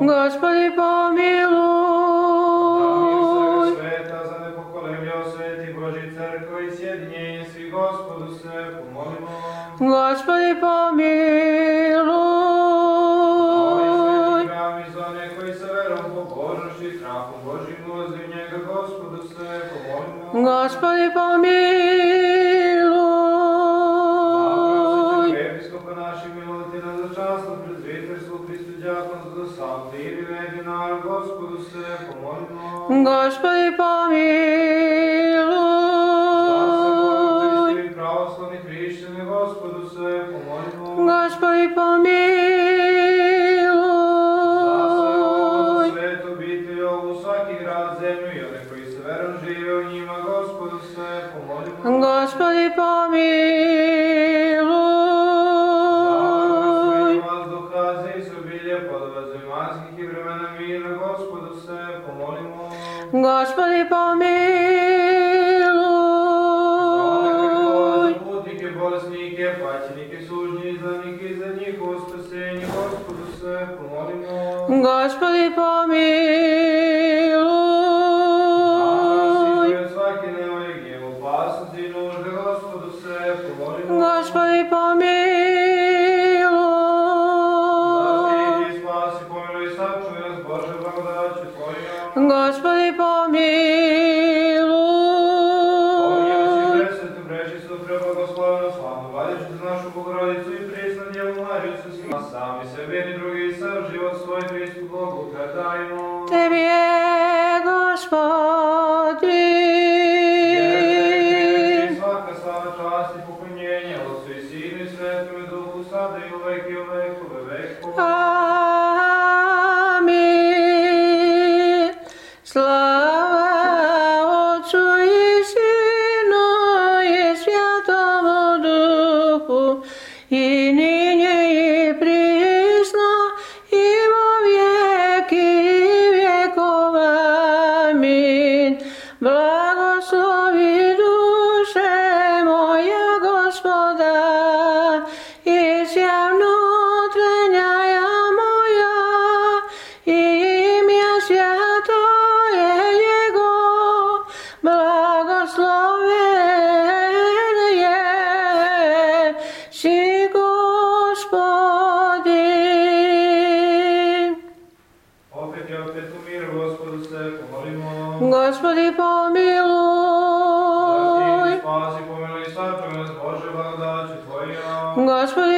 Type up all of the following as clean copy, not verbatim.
Gospodi pomiluj. Sveta za nepokolemljivo sveti Božji crkva i sjedinjenje svi Gospodu se pomolimo. Gospodi pomiluj. Sveti za one koji sa verom, pobožnošću i strahom Božjim ulazi u njega, Gospodu se pomolimo. Gospodi pomiluj. Episkopa naših milotina za časno prezviterstvo, Hristu djakonstvo, za sam dir i vedinar, Gospodu se pomolimo. Gospodi pomiluj. Za pravoslavni hrišćani, Gospodu se pomolimo. Gospodi pomiluj. Za svetu obitelj ovu, svaki grad, zemlju i one koji se verom žive u njima, Gospodu se pomolimo. Gospodi pomiluj. Vazduha, izobilje, plodova zemaljskih i vremena mira, Gospodu se pomolimo. Gospodi pomiluj. Za putnike, bolesnike, paćenike, sužnje, izdanike i za njihovo spasenje, Gospodu se pomolimo. Gospodi pomiluj. Od svake nevolje, gnjevu, opasnosti i nužde, Gospodu se pomolimo. Gospodi pomiluj. Zaštiti, spasi, pomiluj, sačuvaj nas, Bože, blagodaću Tvojom. Gospodi pomiluj. Pomilujemo si presvetu, prečistu, prebлагословenu, slavnu, valjajuću za našu Bogorodicu i prisnu Djevu Mariju sa svima, sami sebi i drugi i sav život svoj Hristu Bogu predajmo. Tebi je, Gospodi. I svaka slava, čast i poklonjenje, Otcu i Sinu i Svetome Duhu, sada i u veki u vekove vekova. Amin. Slava Otcu i Sinu i Svjatomu Duhu, i ninje i prisno i vo vijeki vjekova. Amin. Blagoslovi duše moja Gospoda, i sja vnutrenjaja moja, i imja svjato je Jego, blagosloven je si Gospodin. Opet je opet u mir, Gospodu se pomolimo. Gospodi pomiluj. Zaštiti, spasi, pomiluj, sačuvaj nas, Bože, blagodaću Tvojom. Gospodi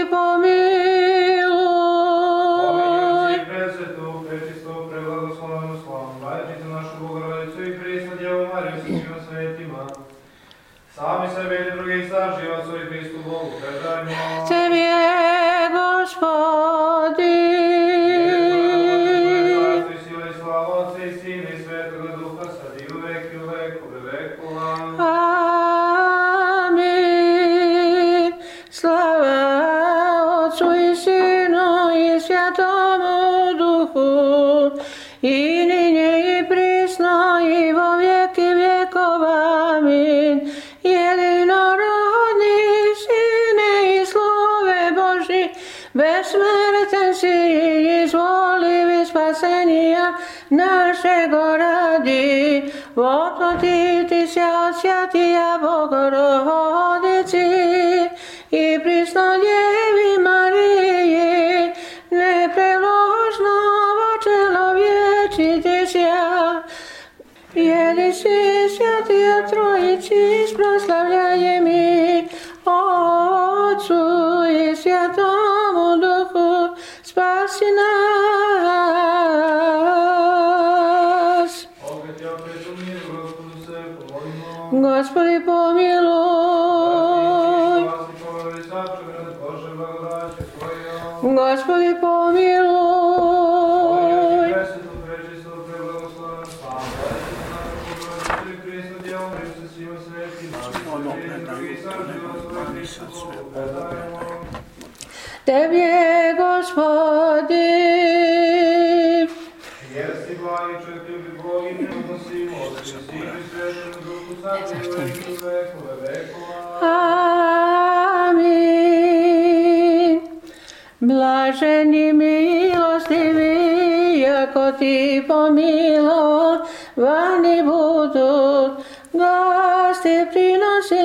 Pominjući pomiluj. i presvetu, prečistu, preblagoslovenu, slavnu, valjajuću našu Bogorodicu i prisnu Djevu Mariju sa svima svetima. Sami sebe i drugi i sav život svoj Hristu Bogu predajmo. Tebi je, Gospodi. Carstvo i sila i slava Otca i Sina i Svetoga Duha, sad i u veki u vekove vekova. Amin. Slava Otcu i Sinu i Svjatomu Duhu, i ninje i prisno i vo vijeki vjekova. Amin. Jedinorodni Sine i slove Božji, besmrtan si, izvolivi spasenija našego radi, voplotiti se od svjatija Bogorodici i prisno Djevi Mariji, nepreložno vočelovječiti sja. Jedi si svjatija Trojici, proslavljaje mi, Otcu i Svjatomu Duhu, spasi nas. Opet je opet u mir, Gospodu se pomolimo. Gospodi pomiluj. Zaštiti, spasi, pomiluj, sačuvaj nas, Bože, blagodaću Tvojom. Gospodi pomiluj. Presvetu, prečistu, preblagoslovenu, slavnu, valjajuću za našu Bogorodicu i prisnu Djevu Mariju sa svima svetima. Sami sebi i drugi i sav život svoj Hristu Bogu predajmo. Tebi je, Gospodi. Jer si blagi, čovjekljubi Bog i neodnosimo, Otcu i Sinu i Svetome Duhu, sad i u veki u vekove vekova. Amin. Blaženi milostivi яко ти помиловани будут. Гости приноси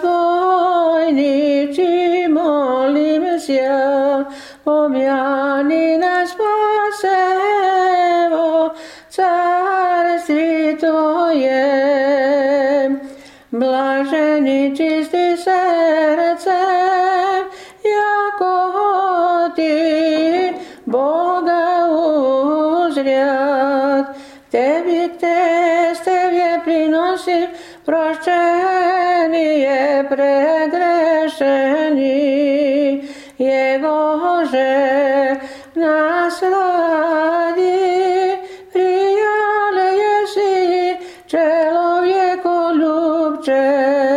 разбойничи, молим ся, помяни нас спасево, царстве Твоем. Блажени чисти сердцем, яко ти Бога узрят. Тебе приносим прощение прегрешений, Его же нас ради приял еси человеколюбче.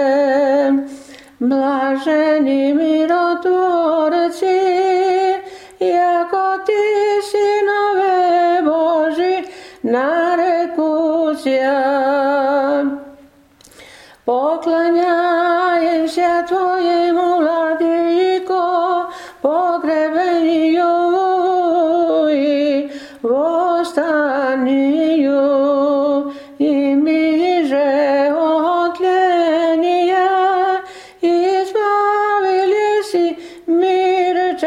Блажени миротворцы, яко ти синове Божи нарекуся. Поклоняемся Твоему, Владыко, погребению и восстанию, и миже от тления избавились, и мир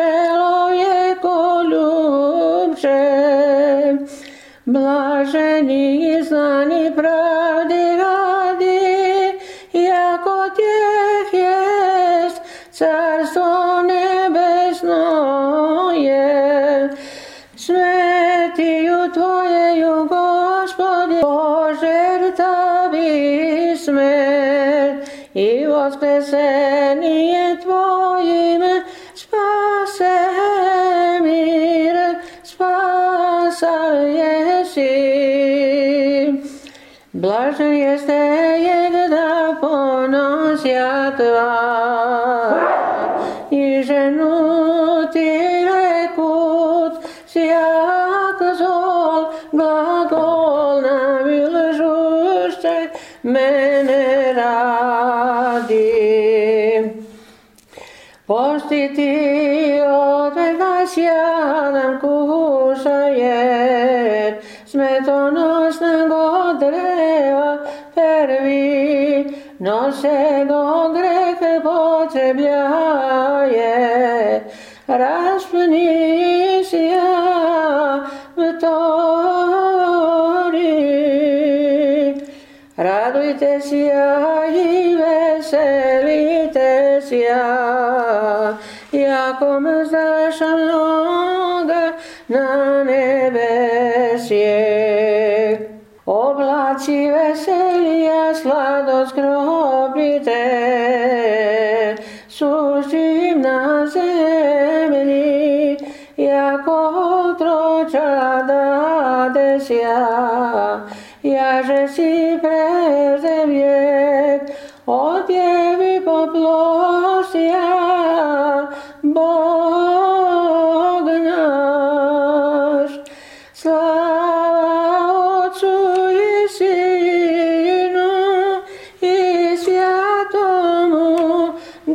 человеколюбче. Блажени знани правды ради, яко тех есть Царство Небесное. Смертью Твоею, Господи, пожертви смерть, и воскресение Твоим спасе мир, спасаеси. Блажен есте, егда поносят вас, и жену ти рекут, всяк зол глагол намилжуще мене ради. Постити отвергайся нам кушает, смертоносного древа перви, но сего грех потребляет. Распнись я в Торе. Радуйтесь я и веселитесь я, яко мздаша много на небесе. Облаци веселья сладость гробите, сущим на земли, яко отроча дадесь я же си прежде век, от Еви поплосия, Бог наш. Слава Отцу и Сыну и Святому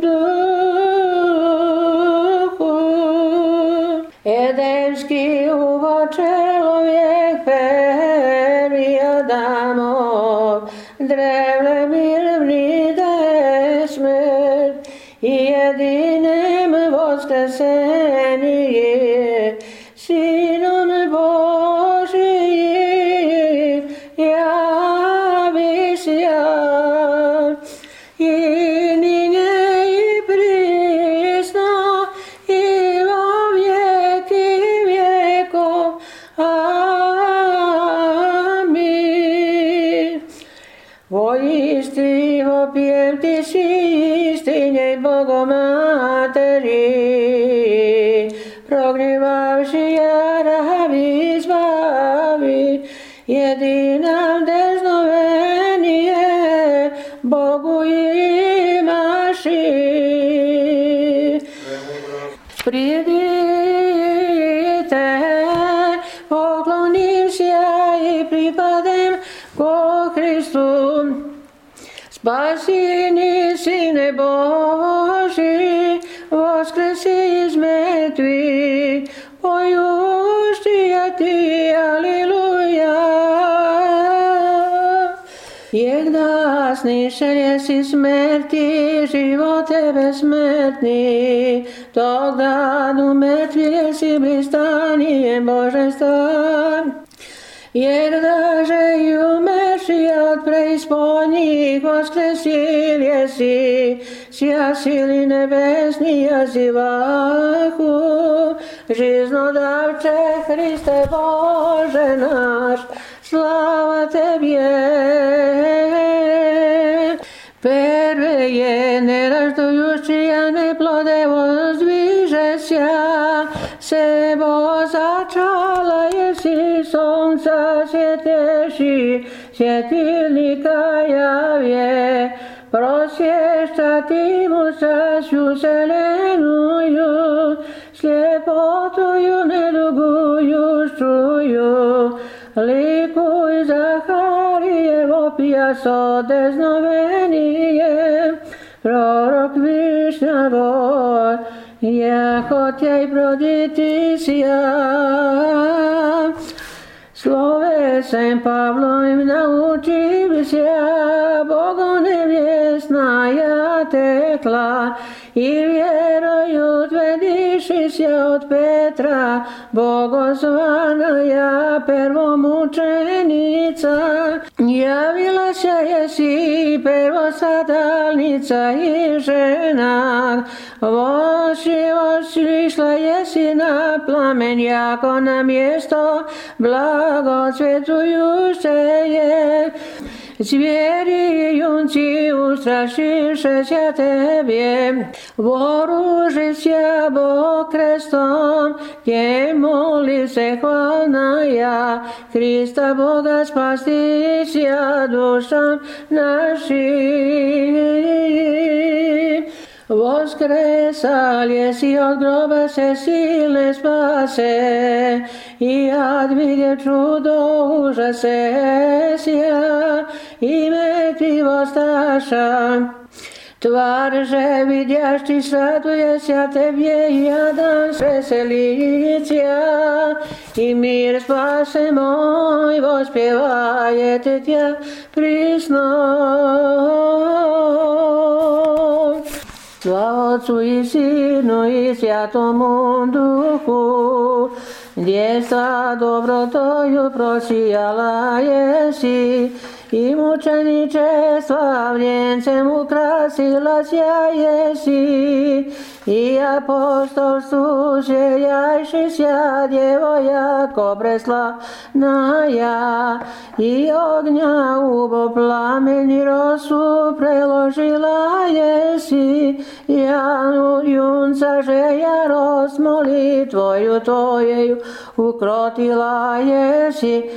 Духу. Едемский уво человек первый Адамов, древле мир вниде смерть, и единым воскресение Сыном Божиим явися, и ныне и присно и во веки веков. Аминь. Воистину вопием ти си истиней Богоматери, прогневавшая раби избави, едином дерзновение Богу имаши. Придите, поклонимся и припадем ко Христу. Спасение Сыне Божий, воскреси из мертвых, поющий от Тия snišel jesi smrti, živote besmrtni, tog danu mrtvi jesi blistanje Božanstva. Jer даже и умерши от преисподних воскресил еси, сия сили небесни озиваху, жизнодавче Христе Боже наш, слава Тебе! Первее нерождующая неплодево воздвижеся, себо зачала еси солнца светеши, светильника яве, просвещати муса всю вселенную, слепотую недугующую, ликуй Захариево пьясо дезновение, пророк Вишня Бог, яко тей продитися. Словесем Павлом научился, Богу невестная текла, и верою утвердившися от Петра, богозваная первомученица, явилася еси первострадальница и жена, вошла еси на пламень, яко на место благоцветующее. Звери юнцы, устрашившися Тебе, вооружися Бог крестом, кем молился хвалная, Христа Бога спастися душам нашим. Воскресал еси от гроба всесильный спасе, и отвидев чудо ужасеся, и мертвый восставша. Тварь же, видящий, радуяся Тебе, и Адам веселится, и мир спасе мой воспевает Тебя присно. Слава Отцу и Сыну и Святому Духу, детства добротою просияла еси, и мученичество венцем украсилася еси, и апостольству сияющейся Дева яко преславная, и огня убо пламени росу преложила еси, юнца же ярость молитвою Твоею укротила еси,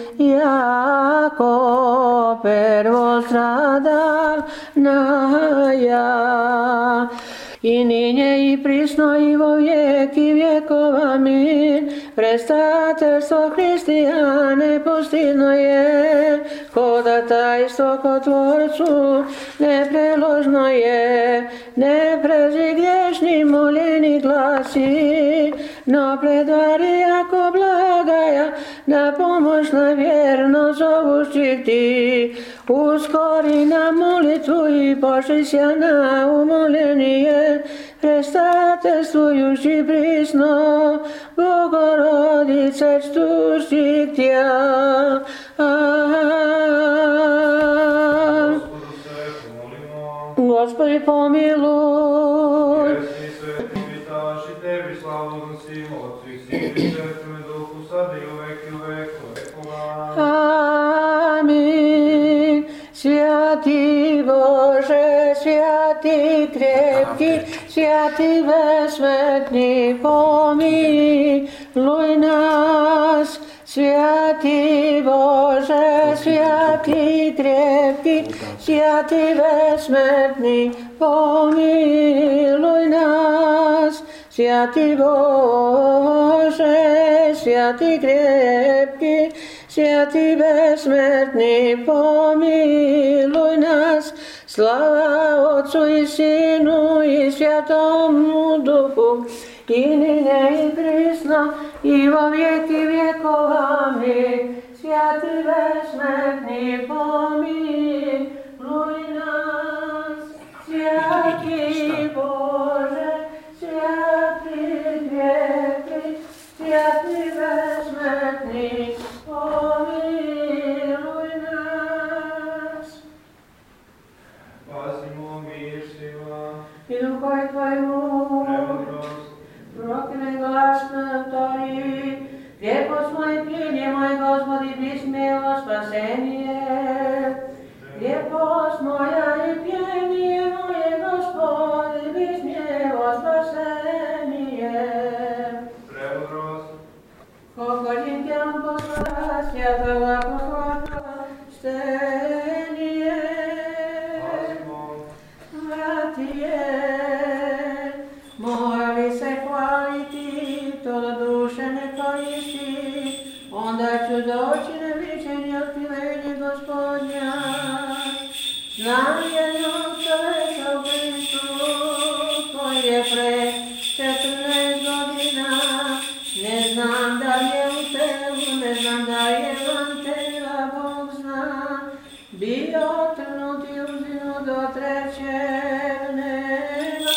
яко первострадальная. И ныне и присно и во веки веков. Аминь. Предстательство христиане постидное, ходатайство ко Творцу непреложное, не прези грешни молени гласи, но предвари яко благая, на помощь на верно зовущих Ти. Ускори на молитву и пошися на умоление, предстательствующий присно, Богородице, чтущих Тя. Господи, помилуй. Аминь. Святый Боже, святый крепкий, святый бессмертный, помилуй нас. Святый Боже, святый крепкий, святый бессмертный, помилуй нас. Святый Боже, святый крепкий, святый бессмертный, помилуй нас. Слава Отцу и Сыну и Святому Духу, и ныне и присно, и во веки веков. Аминь. Святый бессмертный, помилуй нас. Svaki Bože, svjati vjeki, svjati besmrtni, pomiluj nas. Pazimo mislima, I duhoj Tvojemu, premudrost, prokne glasno tori, lijepost moje pjenje, moj Gospodi, bli smjelo spasenije. Lijepost moja i pjenje moje, Gospodi, bli smjelo spasenije. premudrost, Kokođim tjelom posla, svjatoga poslata, štenije. pazimo, Vratije, morali se hvaliti, to do duše ne koristi, onda ću doći na viđenje otkrivenje Gospodnja. Znam jednog čovjeka u Kristu, koji je pre 14 godina, ne znam da je u telu, ne znam da je van tela, Bog zna, bio trnut i uzinu do trećeg neba.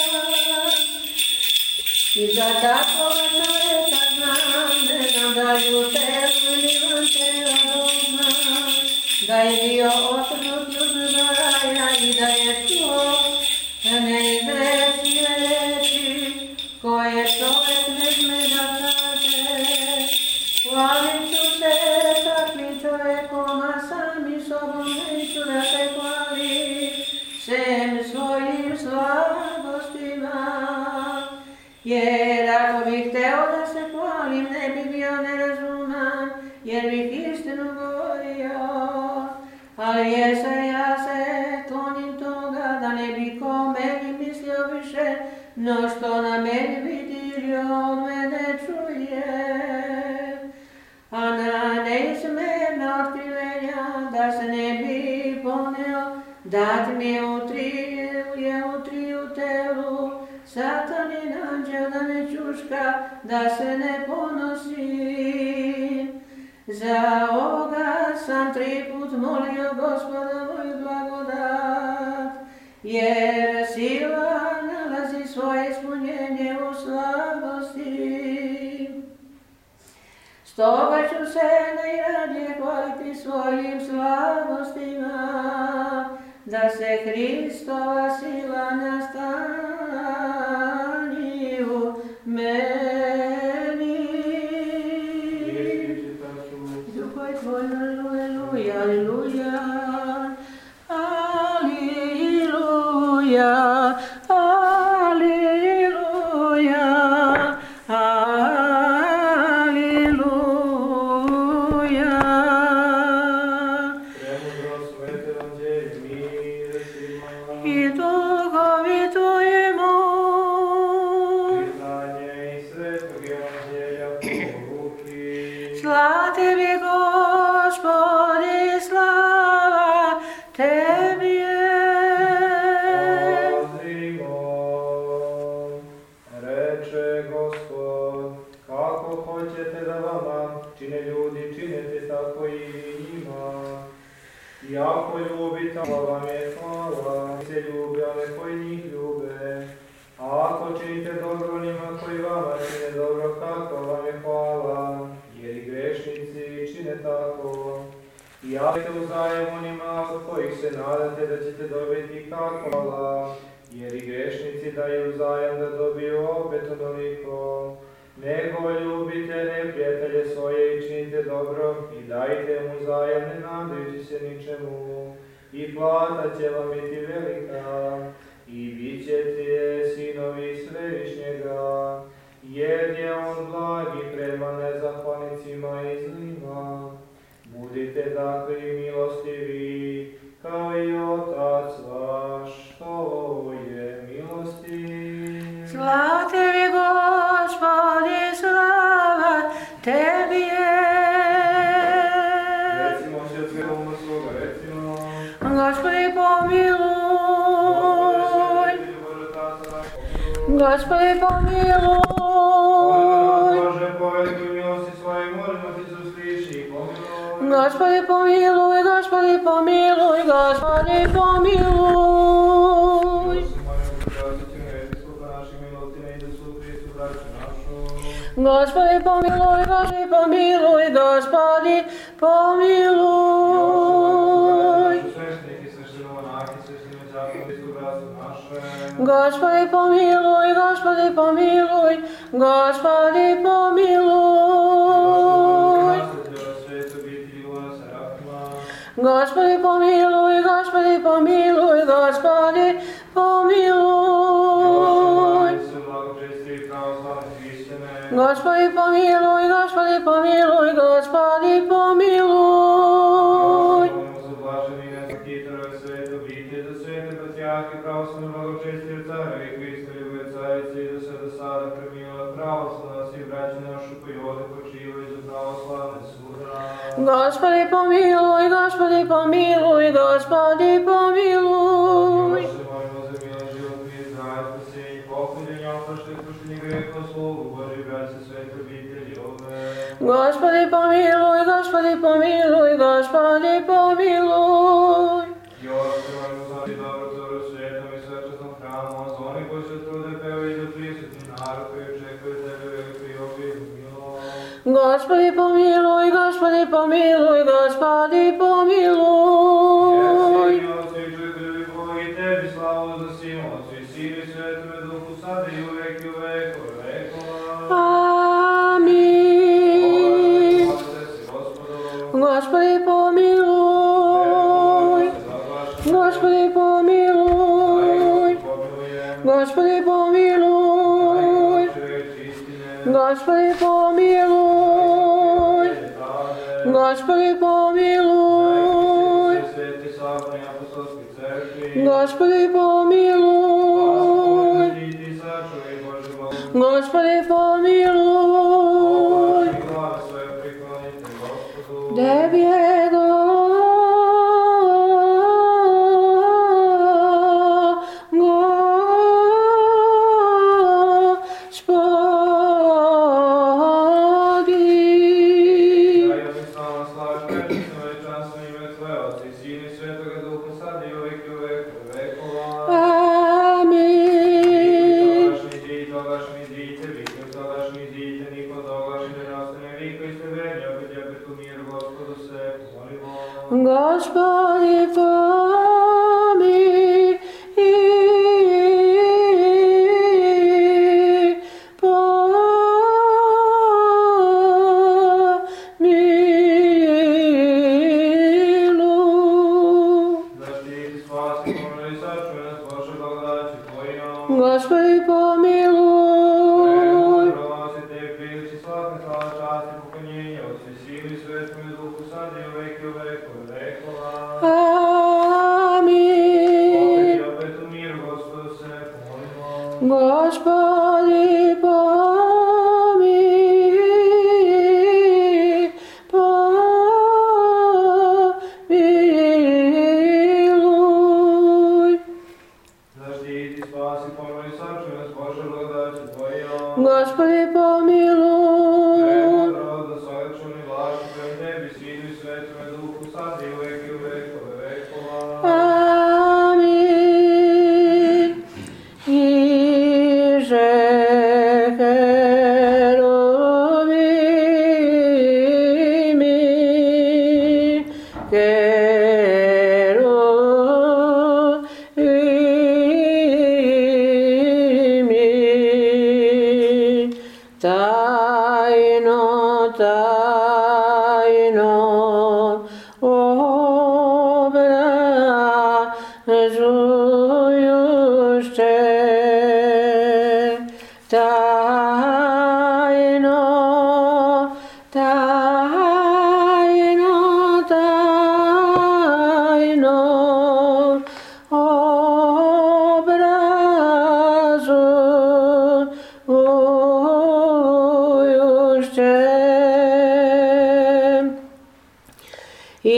I za takvog čovjeka znam, ne znam da je u telu ili van tela, Bog zna, da je bio otrnut i uzinu do raja i da je čuo neizrecive reči, koje čovjek ne sme da kaže. Hvalim ću se takvim čovjekom, a sami sobom neću da se hvalim, sem svojim slabostima. Jer ako bih hteo da se hvalim, ne bi bio nerazuman, jer bih istinu govorio. Ali ja se klonim toga, da ne bi ko meni mislio više, no što na meni vidi ili od mene čuje. A na neizmjerna otkrivenja, da se ne bi poneo, dat mi je u triju telu, Satanin anđel da me čuška, da se ne ponosim. Za ovoga sam 3 put molio Gospoda moj blagodat, jer sila nalazi svoje ispunjenje u slabosti. Stoga ću se najradije hvaliti svojim slabostima, da se Hristova sila nastani u meni. Duhoj Tvoj, aleluja, aleluja, aleluja, aleluja, aleluja. premudrost, svete evanđelje, mir svima. I duhovi Tvojemu, Priznanje i svetog evanđelja poruki. slava Tebi, Gospodi, slava Tebi je. Pazimo, reče Gospod, kako hoćete da vama čine ljudi, činete tako i njima. I ako ljubite, vam je hvala, se ljube one koji njih ljube. A ako činite dobro onima koji vama čine dobro, kako vam je hvala, jer i grešnici čine tako. I javite uzajem onima od kojih se nadate da ćete dobiti kako hvala, jer i grešnici daju uzajem da dobiju opet onoliko. Nego ljubite neprijatelje svoje i činite dobro i dajte mu uzajem ne nadajući se ničemu. I plata će vam biti velika i bit ćete sinovi Svevišnjega, jer je on blagi prema nezahvalnicima i zlima. Budite dakle milostivi, kao i Otac vaš, koji je milostiv. Slava Tebi, Gospodi, slava Tebi je. Recimo se od svega svoga, recimo. Gospodi, pomiluj. Gospodi, pomiluj. Bože, po velikoj milosti svojoj, molimo Ti se usliši i pomiluj. Gospodi, pomiluj, Gospodi, pomiluj, Gospodi, pomiluj. Господи, помилуй, Господи, помилуй, Господи, помилуй. Господи, помилуй, Господи, помилуй, Господи, помилуй. Господи, помилуй, Господи, помилуй, Господи, помилуй. Господи, помилуй, Господи, помилуй, Господи, помилуй. Господи, помилуй, Господи, помилуй, Господи, помилуй. Господи, помилуй, Господи, помилуй, Господи, помилуй. Господи, помилуй, Господи, помилуй, Господи, помилуй. Аминь. Господи, помилуй. Господи, помилуй. Господи, помилуй. Господи, помилуй. Господи, помилуй. Господи, помилуй. Господи, помилуй. Деб'єго, Господи, помилуй, Господи, помилуй. Аминь. Господи, помилуй. Господи, помилуй. Аминь. Иже херувими, тайно, тайно образующе, тайно, тайно, тайно образующе. И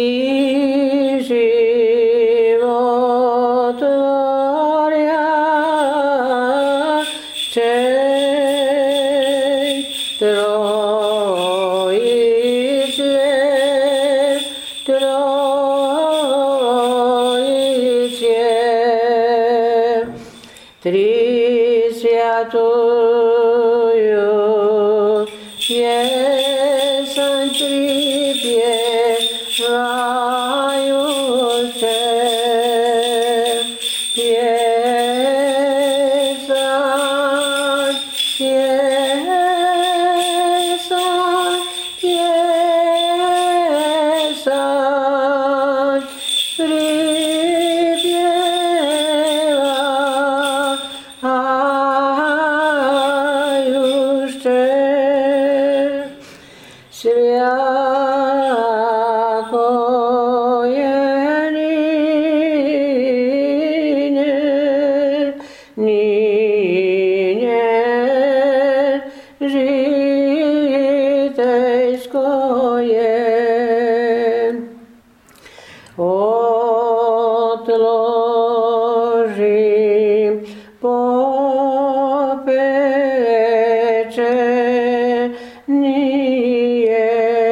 животворящей Троице, Троице, Три святую svjako je ninje žitejsko je. Otložim popečenije,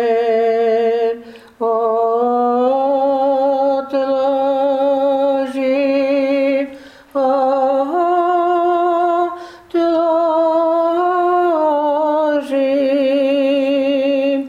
otložim, otložim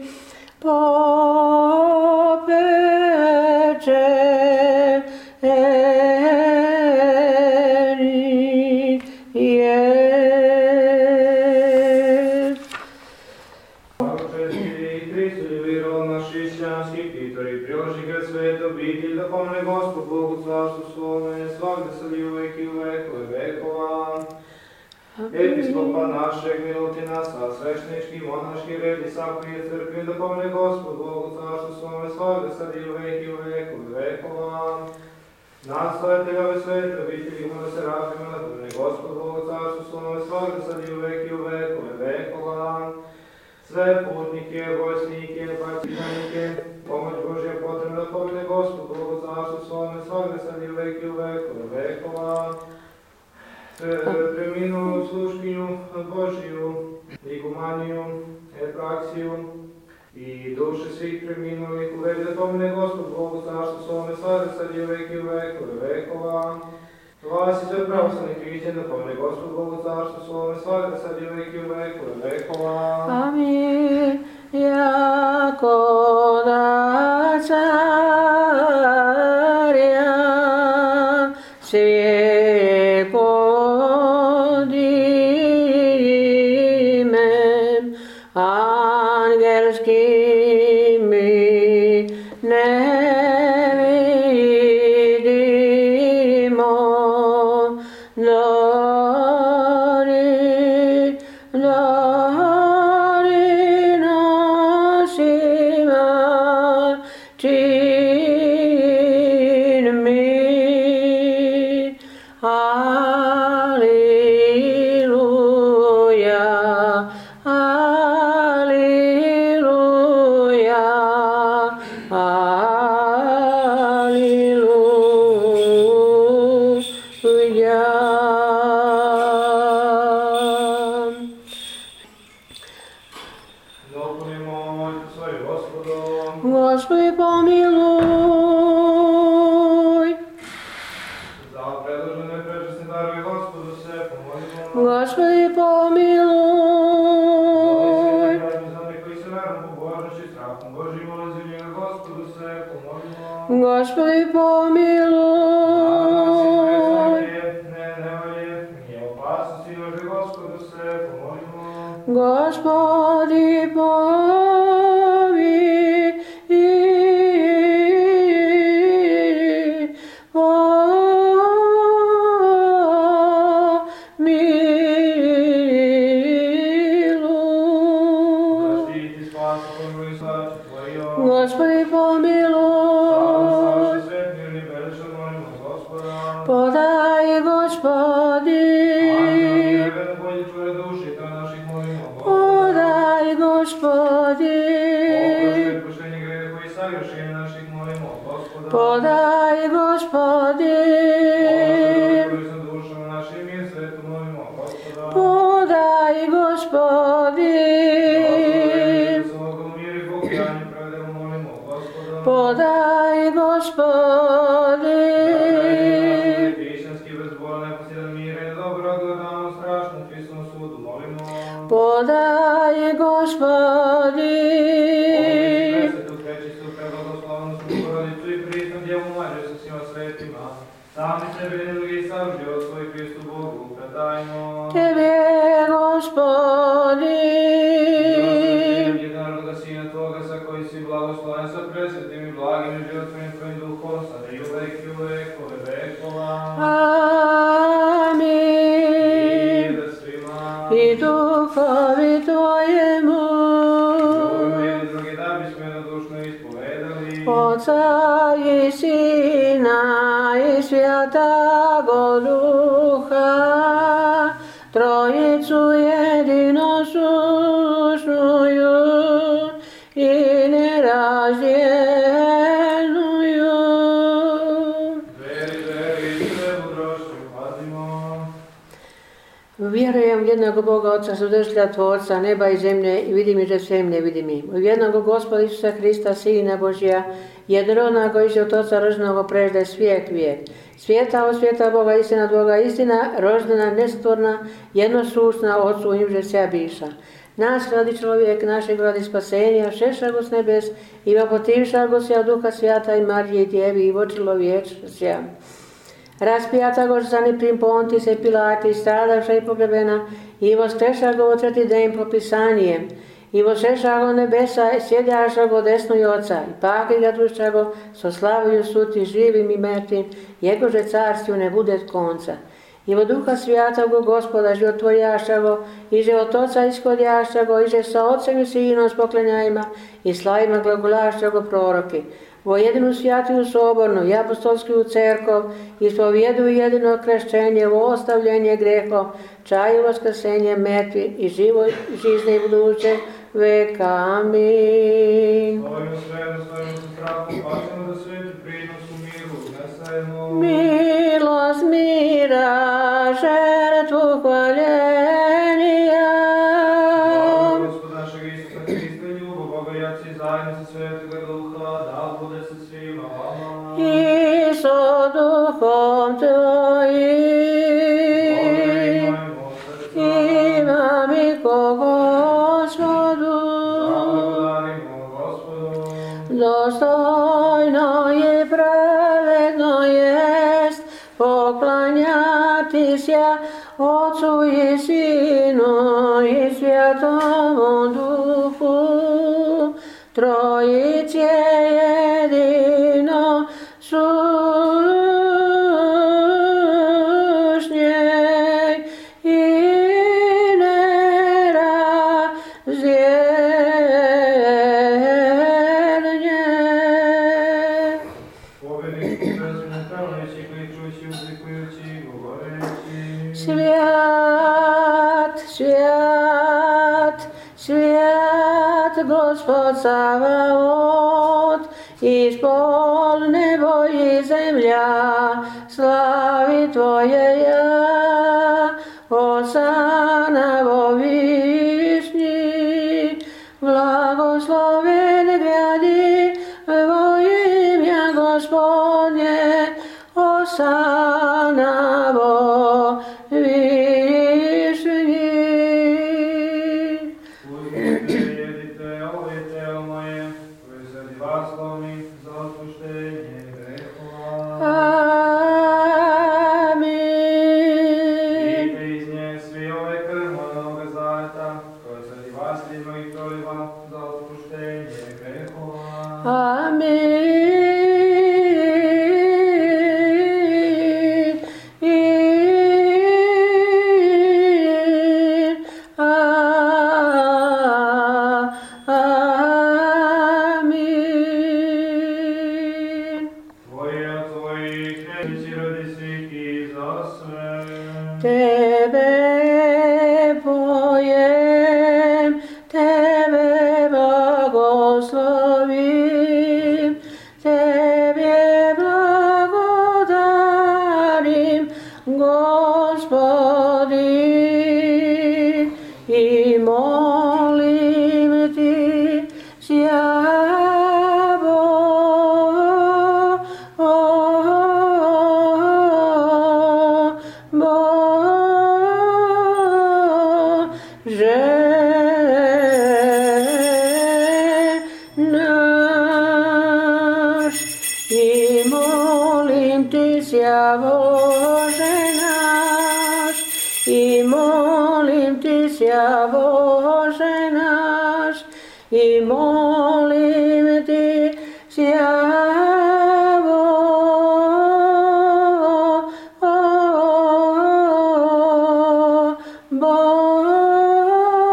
Episkopa našeg, milutina sa svešnički, monaški red i svakoj crkvi, da pomne Gospod Bogu carstvu svome, svakda sad i u veki u veku vekova. Nastavitelja ove svete obitelji da se ražimo da pomne Gospod Bogu carstvu svome, svakda sad i u veki u veku vekova. Sve putnike, vojsnike, partizanike, pomoć Božja potrebna da pomne Gospod Bogu carstvu svome, svakda sad i u veki u veku vekova. Preminulu sluškinju Božiju, igumaniju, epraksiju i duše svih preminulih uvedi da pomene Gospod Bogu carstvu svome, svakda sad i u veki u vekove vekova. Vas i sve pravoslavni hrišćani da pomene Gospod Bogu carstvu svome, svakda sad i u veki u vekove vekova. Amin. Jako da carja svijet podimen, angelski mi ne vidimo, dari nasima čin mi. Alleluja, alleluja, alleluja. Dopunimo molitvu svoju Gospodu. Gospodi pomiluj. Za predložene prečasne darove Gospodu se pomolimo. Gospodi pomiluj. Za one koji se verom, pobožnošću i strahom Božjim ulazi u njega, Gospodu se pomolimo. Gospodi pomiluj. Nevolje i opasnosti Bože, Gospodu se pomolimo. Gospodi Zaštiti, spasi, pomilуj, slače Tvojom. Gospodi pomiluj. Svet mirni, veličan, molimo Gospoda. Podaj Gospodi. Vjerno bolje čuje duši, to naših molimo Gospoda. Podaj Gospodi. Oproštaj poštenje grehe koji sagrešenje naših molimo Gospoda. Podaj Gospodi. Oproštaj za dušama našim mir svetu molimo Gospoda. Podaj Gospodi. Podaj Gospodi. Hrišćanski bezbolne, posljedan mire, dobro gledamo strašnom Hristovom sudu, molimo. Podaj Gospodi. Presvetu, prečistu, prebлагословnu Bogorodicu i prisnu Djevu Mariju sa svima svetima, sami sebe i drugi sav život svoj Hristu Bogu predajmo. Tebe, Gospodi. Jednoroga Sina Tvoga, sa koji si blagosloven sa presvetim i blagim i životvorim Tvojim duhom, sada i u veki u vekove vekova. Amin. I da svima I duhovi Tvojemu. Ljubimo jedni Oca i Sina i Svjatago Duha, Trojicu jedino sušnuju i nerazdjelnuju. Vjerujem u jednog Boga Oca, Sudržitelja Tvorca, neba i zemlje, i vidimi že svem nevidimi. U jednog Gospoda Isusa Hrista, Sina Božja, jednorodnog iže od Oca rođenog prežde svijek vijek. Svijeta od svijeta Boga, istina od Boga, istina, rođena, nestvorna, jednosušna, Otcu im že sja biša. Nas radi čovjek, našeg radi spasenja, šeša go s nebes, i vapotivša go sja Duha Svijata i Marije i Djevi, i vočilo vječnosja. Raspijata go za neprim Pontis i Pilati, stradavša i pogrebena, i voskreša go u treti den po Pisanijem, i vošeša go nebesa, i sjedjaša go desno i Oca, i paki ga drušća go, so slavuju suti živim i mrtvim, jegože carstvu ne bude konca. I vo Duha Svijata go Gospoda životvorjaša go, iže od Oca ishodjaša go, iže sa Otcem i Sinom spoklenjajima, i slavima glagolaša go proroki. Vo jedinu svjatiju sobornu i apostolsku cerkov, ispovjeduju jedino krešćenje, vo ostavljenje grehov, čaju vaskrsenje mrtvi i život žizne i buduće veka. Amin. Milost mira, žrtvu hvaljenja. Gospod našeg Isusa Hrista, ljubav Boga i Otca i zajedno sa Svetoga Duha, da bude sa svima vama. I so duhom tvojim, imam i ko Gospodu. Zablagodarimo Gospodu. Dostojno i pravedno jest poklanjati se Otcu i Sinu i Svjatomu Duhu, Trojici jedino sušnjej i nerazdjelnjej. Pobjednik prezimne pravneći, kličući, uzlikujući, govoreći. Свят, свят, свят Господь Саваот, испол небо и земля, слави Твоея, Осана во вишни, благословен гряди во имя Господне, Осана во вишни. Uzmite, jedite, ovo je telo moje, koje se radi vas slomi za otpuštenje grehova. Amin. Pijte iz nje svi ove krv monoga zajeta, koje se radi vas lidno i proliva za otpuštenje grehova. Amin. Amin. Tvoje od tvojih nebići radi svih i za sve. Tebe pojem, Tebe blagoslovim, Tebe blagodarim, Gospodi, i molim Ti, sjavo, Bože naš, i molim Ti, Bože naš, i molim Ti, Bože naš, i molim Ti,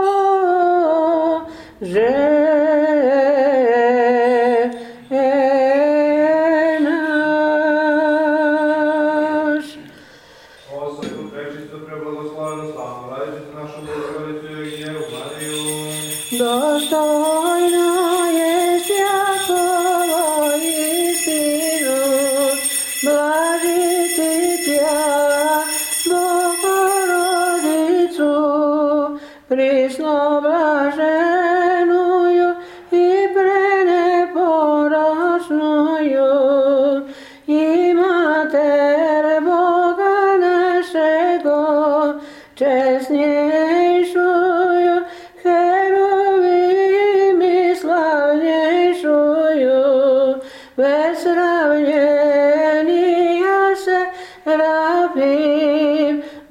Bože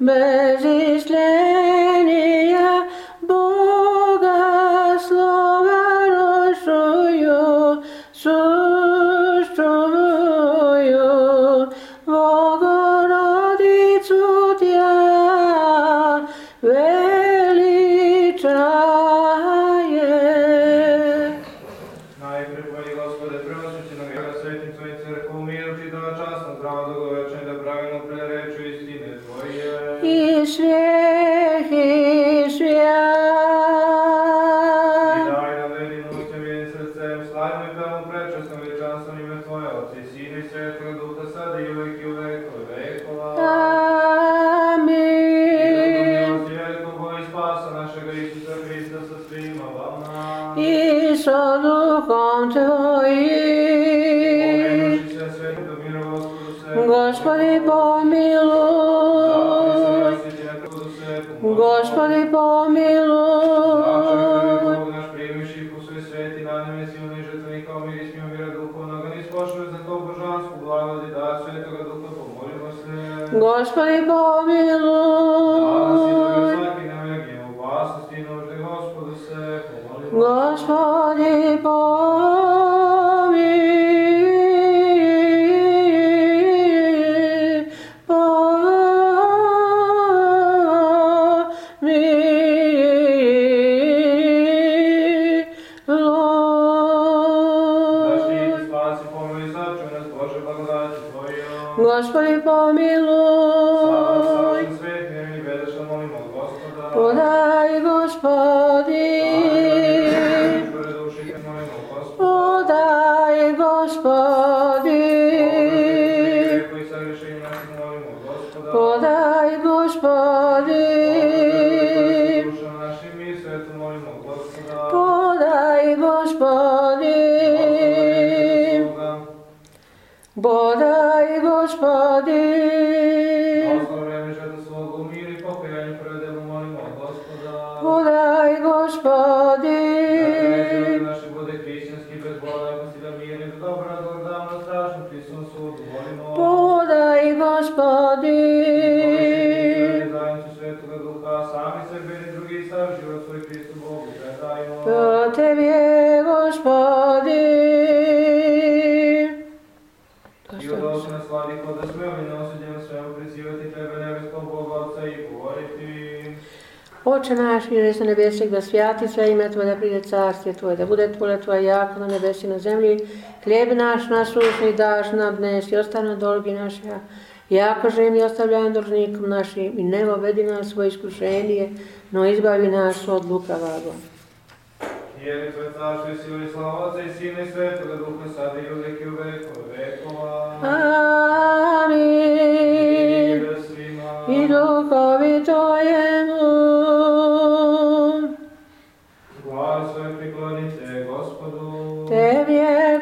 bez istljenja Boga slova rošuju, suštuju, Bogorodicu tja veličaje. Najprej pojdi, Gospode, preosući nam vjera svetim tvojim crkvom, miru čitava časno, zdravo dugovečne, da pravilno prereču istine Tvoje. I svijeh i svijat. I daj nam vedinućem jednim srcem, slavimo i pevamo prečasno veličanstvom ime Tvoje, Otca i Sina i Svetoga Duha, sada i uvek i u vekove vekova. Amin. I drugom milosti velikog Boga i spasa našega Isusa Hrista sa svima vama. I so duhom tvojim. Pomenuši sve svetim do miru Gospodu svetu. Gospodi pomiluj. Gospodi pomiluj. Bog naš primiši po sve sveti, naneme silni žrtveni kao miris mira duhovnoga, nis pošle za to božansku blagodat i dar Svetoga Duha, pomolimo se. Gospodi pomiluj. Danas i drugi svaki nevjegi, opasnosti i nužde Gospodu se, pomolimo. Gospodi Gospodi pomiluj. Savršen svet, mirni bedešan, molimo od Gospoda. Podaj, Gospodi. Pored duši, kad molimo od Gospoda. Podaj, Gospodi. Koji sagrešenje naših molimo od Gospoda. Podaj, Gospodi. Duša našim i svetu molimo od Gospoda. Podaj, Gospodi. Podaj, Gospodi. Blagoslov vreme žeta svog u mir i pokajanje predelu molimo od Gospoda. Podaj, Gospodi. Da naši bude hrišćanski, bez bolesti, da mirni, da dobro razgledamo na strašnom Hristom sudu, molimo. Podaj, Gospodi. Gospodi, zajednicu Svetoga Duha, sami sebe i drugi sav život svoj Hristu Bogu predajmo. Po Tebje, Gospodi. I odloži nas slavi kod da smemo i neosuđeno svemu prizivati Tebe, nebeskog Boga Otca i govoriti. Oče naš, koji si na nebesih, da svjati sve ime Tvoje, da pride carstje Tvoje, da bude Tvoja Tvoja jako na nebesi na zemlji. Hljeb naš nasušni daš nam dnes i ostavi na dolgi naša, jako že mi ostavljaju dužnikom našim i ne vedi nas svoje iskušenje, no izbavi nas od lukavog. Jer je Tvoj carstvo i sila i slava Otca i Sina i Svetoga Duha, sada i uvek i u vekove vekova. Amin. I duhovi Tvojemu. Glave svoje priklonite Gospodu. Tebje,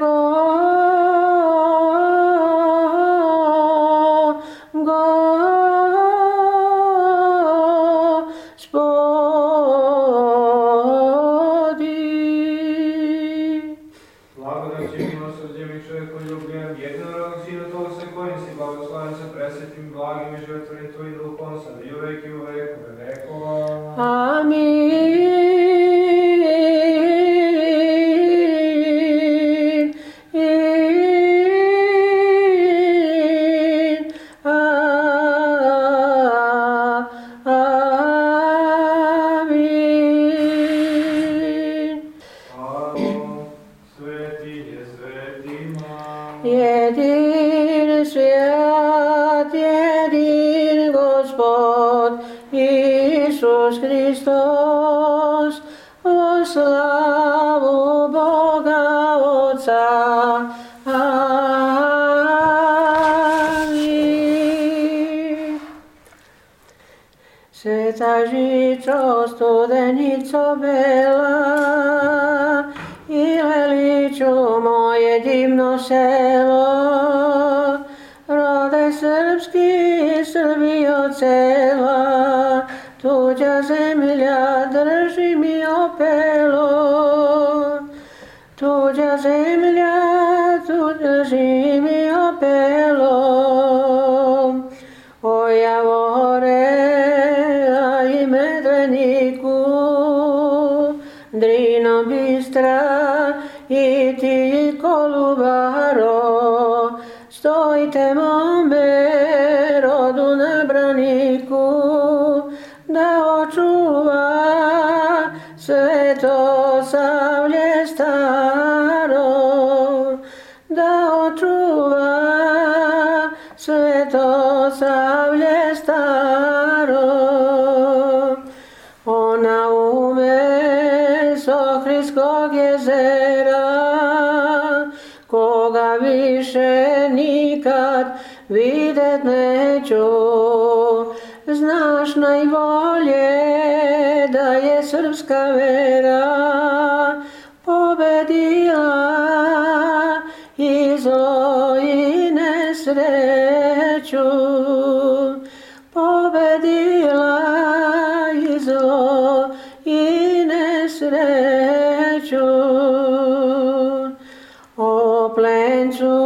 Gospodi. Blagodat i milosrđem i čovjekoljubljem, jedinorodnog Sina Tvog sa kojim si blagosloven sa presvetim, blagim i životvornim Tvojim Duhom, sada i uvek i u vekove vekova. Amin. Jedin svijet, jedin Gospod, Isus Hristos, u slavu Boga Otca. Amin. Sveta žico, studenico bela, i veliču moje divno selo, rode srpski, Srbijo cela, tuđa zemlja drži mi opelo. Tuđa zemlja, tu drži mi opelo. O javore, i ti kolubaro, stojte mome rodu na braniku, da očuva sveto savlje staro, da očuva sveto savlje staro. Ona ume s Ohridskog jezera, koga više nikad videt neću. Znaš najbolje da je srpska vera pobedila i zlo i nesreću, pobedila i zlo i nesreću. O plencu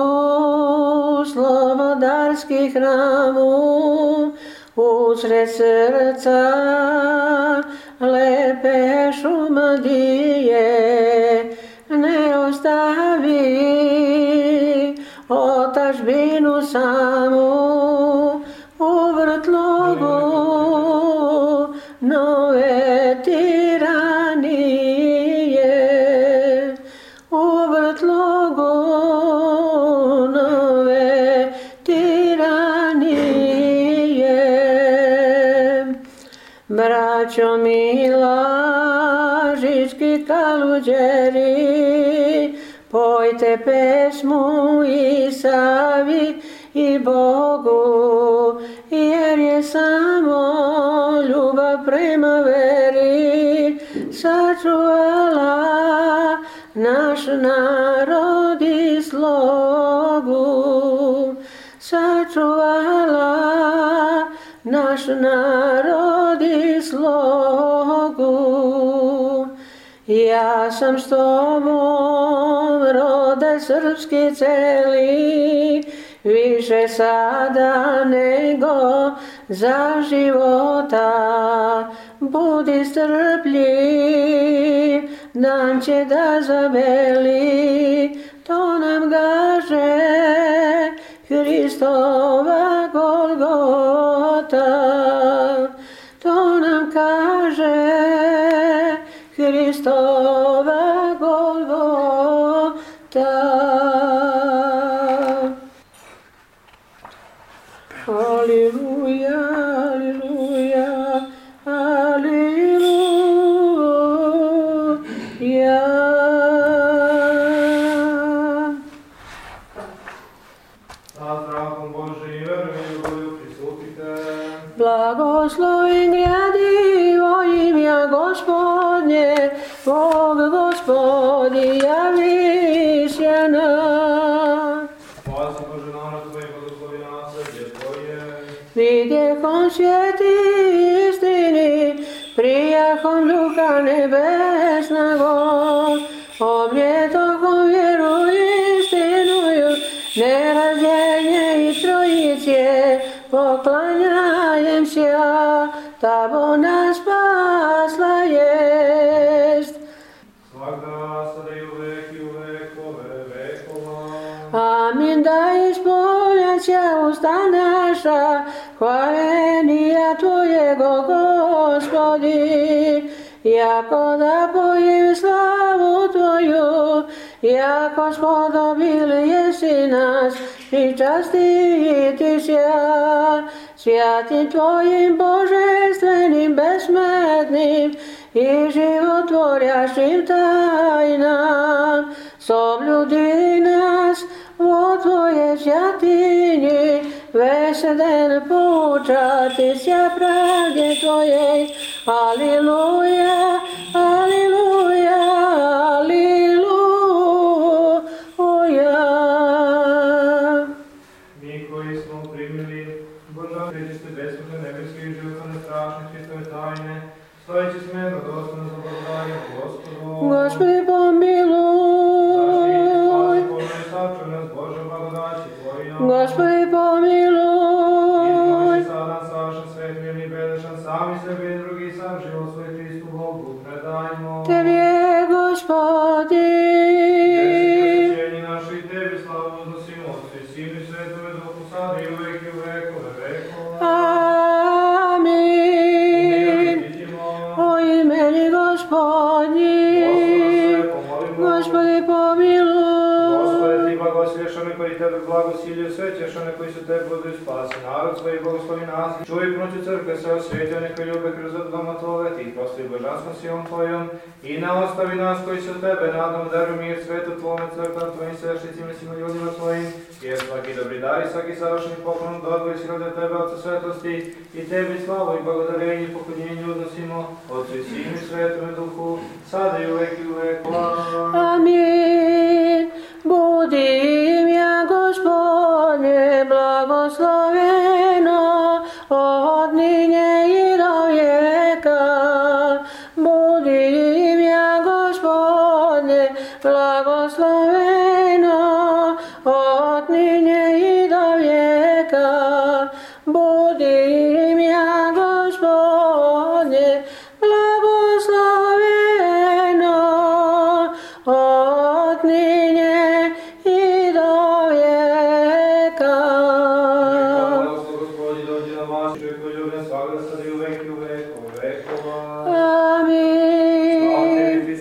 slobodarski hramu, usred srca lepe Šumadije, ne ostavi otadžbinu samu u vrtlogu nove tiranije, u vrtlogu nove tiranije. Braćo mila, žički kaluđeri, pojte pesmu i Savi i Bogu, jer je samo ljubav prema veri sačuvala naš narod i slogu, sačuvala naš narod i slogu. Ja sam s tobom, rode srpski celi, više sada nego za života. Budi strpljiv, dan će da zabeli, to nam gaže Hristova Golgota. To nam kaže Hristova Golgota. Aleluja, aleluja, aleluja. Sa strahom Božim i verom i ljubavlju pristupite. Blagoslovim gradivo imja Gospodnje, Bog Gospodi javiše nam. Spasi Bože narod tvoj, blagoslovi nasljeđe tvoje. Vidjehom svijeti istini, prijahom duha nebesnago, obljetahom vjeru istinuju, nerazljenje i trojice, poklanjajem se ja, tabo nas spasla jest. Svakda, sada i uvek i u vekove vekova. Amin, da ispolja će usta naša, hvalenija Tvojego Gospodi, jako da pojim slavu Tvoju, jako spodobili jesi nas, i častiti sja, svijatim Tvojim božestvenim, besmrtnim i životvorjašim tajnam, sobludi nas o Tvoje svjatinji, veseden poučati sja pravde Tvojej. Aleluja, aleluja, aleluja. Mi koji smo primili Boža prečiste besmrtne nebeske i životvorne strašne Hristove tajne, stojeći smjerno dostojno za blagodarjem Gospodu. Gospodi pomiluj. Zaštiti, spasi, pomoži, sačuvaj nas Bože blagodaći Tvojom. Gospodi pomiluj. Izmoži sada savršen, svet, mirni, bedešan, sami sebi i drugi sam život svoj Hristu Bogu predajmo. Tebi je Gospodi Господи, помилуj. Господи, Ти благословешани koji Tebe blagosilju, svećešane koji su Tebe budu spasi. Narod svoj blagoslovi nas. Čuj proći crkve sve osvetio, neka ljube kroz doma Tvoga, Ti proslavi božanskom silom Tvojom i ne ostavi nas koji su Tebe, nadam daruj mir svetu Tvome, crkvam Tvojim svešnicima i svima ljudima Tvojim, jer svaki dobri dar i svaki savršeni poklon dobri si rode Tebe, Otca svetosti, i Tebi slavu i blagodarenje i poklonjenje odnosimo, Otcu i Sinu i Svetome Duhu, sada i uvek i uvek. Amin. Budim ja, Gospodnje, blagosloveno od ninje i do vijeka. Budim ja, Gospodnje, blagosloveno od ninje i do vijeka. Budim ja, Gospodnje, blagosloveno od ninje i do vijeka. Amin.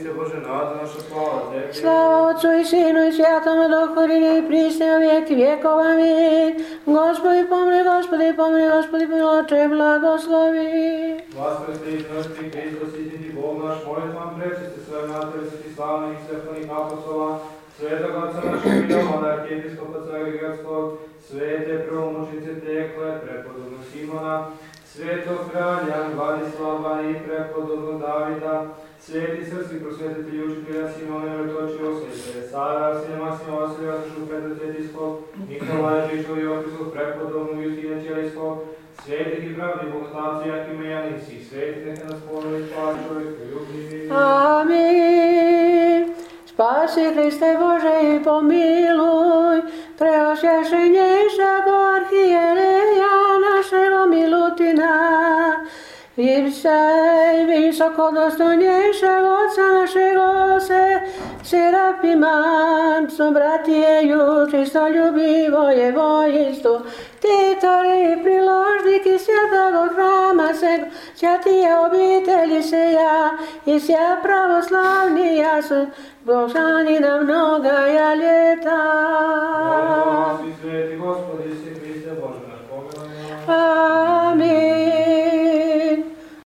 Slava Otcu i Sinu i Svjetome Duhu, i prisne u vijeki vijekov. Amin. Gospodi pomili, Gospodi pomili, Gospodi pomili, Oče blagoslovi. Господи, Христос, Христос, истински Бог наш, молим вам, пречисти своje матери, святи славних, святоних апостола, Светog Отца нашeg Jovana, arhijepiskopa Carigrádskog, svete promучениce Tekle, prepodobnog Simona, svetog kralja Vladislava i prepodobnog Davida, sveti srpski prosvetitelji učitelja Simona Metočiosa i Sara, Arsina Maksima Vasilija, Petra Svetiskog, Nikolaja Žižkog i Okrskog, prepodobnog Justina Ćelijskog, svetih i pravnih bogoslavci Jakima i Janisih, svetih neka nas pomili, spasi čovjek poljubljivi. Amin. Spasi Hriste Bože i pomiluj, preosvjašenjejšeg arhijereja našego Milutina, i visokodostojnjejšeg Otca našego Serapima, sobratjeju, čistoljubivo je vojstvo, titori i priložniki svjetog hrama sego, svjatije obitelji seja i sja pravoslavnija su Božani na mnoga ljeta. Molim vas i sveti Gospodi, si Hriste Bože naš, pomiluj nas.